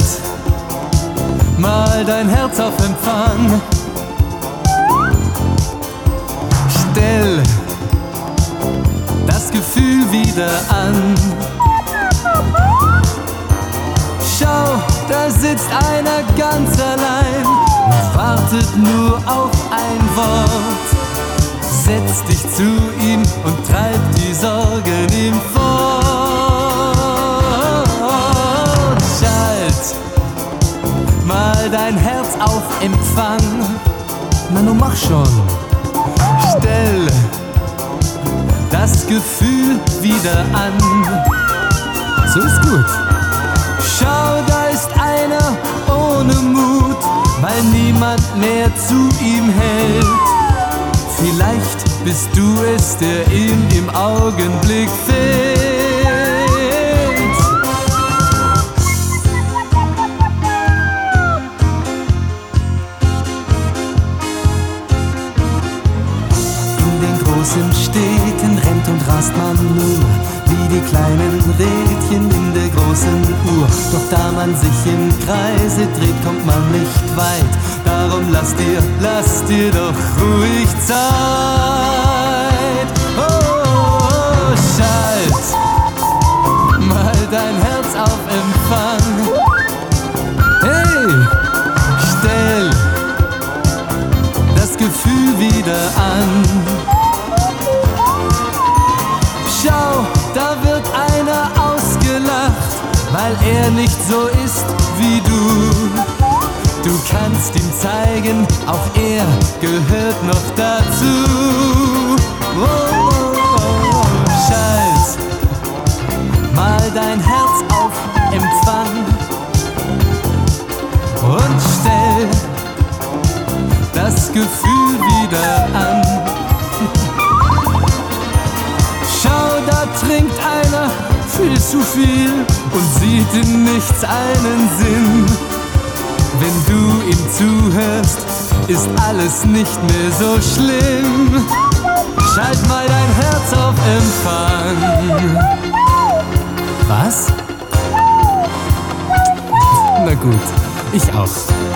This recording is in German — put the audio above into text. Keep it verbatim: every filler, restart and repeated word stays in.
mal dein Herz auf Empfang. Stell das Gefühl wieder an. Schau, da sitzt einer ganz allein und wartet nur auf ein Wort. Setz dich zu ihm und treib die Sorgen ihm fort. Schalt mal dein Herz auf Empfang. Na nun mach schon. Stell das Gefühl wieder an. So ist gut. Schau, da ist einer ohne Mut, weil niemand mehr zu ihm hält. Vielleicht bist du es, der ihm im Augenblick fehlt. In den großen Städten rennt und rast man nur wie die kleinen Rädchen in der großen Uhr. Doch da man sich im Kreise dreht, kommt man nicht weit. Darum lass dir, lass dir doch ruhig Zeit. Oh, oh, oh, schalt mal dein Herz auf Empfang. Hey, stell das Gefühl wieder an. Schau, da wird einer ausgelacht, weil er nicht so ist wie du. Du kannst ihm zeigen, auch er gehört noch dazu. Oh, oh, oh, oh. Schalt mal dein Herz auf Empfang und stell das Gefühl wieder an. Schau, da trinkt einer viel zu viel und sieht in nichts einen Sinn. Wenn du ihm zuhörst, ist alles nicht mehr so schlimm. Schalt mal dein Herz auf Empfang. Was? Na gut, ich auch.